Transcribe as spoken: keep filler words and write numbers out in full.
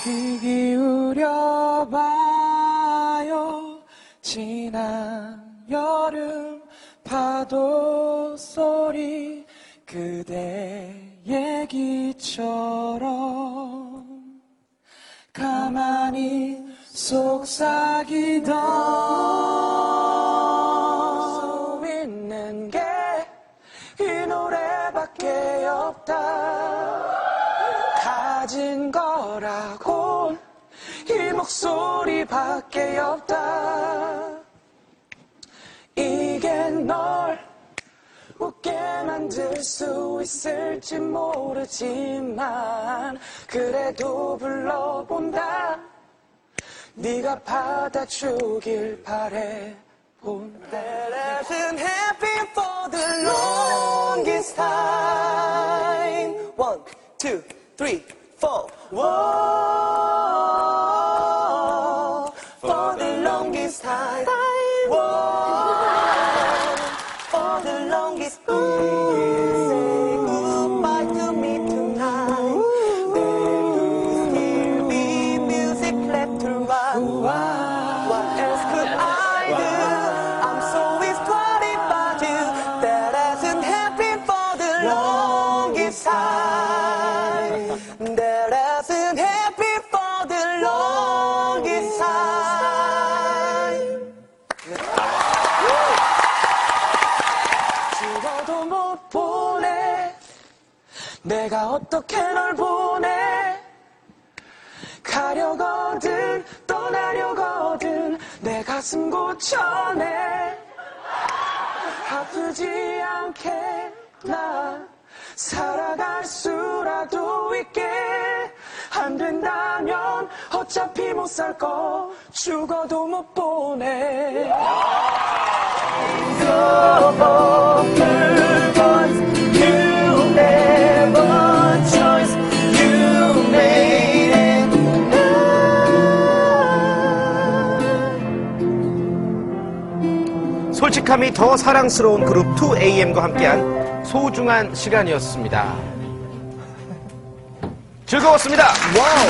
귀 기울여봐요. 지난 여름 파도 소리 그대 얘기처럼 가만히 속삭이던 수 있는 게 이 노래밖에 없다. 가진 거라곤 이 목소리밖에 없다. 이게 널 웃게 만들 수 있을지 모르지만 그래도 불러본다. 네가 받아주길 바래 본다. That isn't happy for the longest time. One, two, three, four. Whoa, for the longest time. Whoa, for the longest time. Say goodbye to me tonight. There will still be music left to run. What else could I do? I'm so excited about you. That hasn't happened for the longest time. That hasn't happened for the longest time. 죽어도 못 보내. 내가 어떻게 널 보내. 가려거든 떠나려거든 내 가슴 고쳐내. 아프지 않게 나 살아갈 수라도 있게. 안 된다면 어차피 못 살 거 죽어도 못 보내. You never choice. You made it. 솔직함이 더 사랑스러운 그룹 투 에이엠과 함께한 소중한 시간이었습니다. 즐거웠습니다. 와우.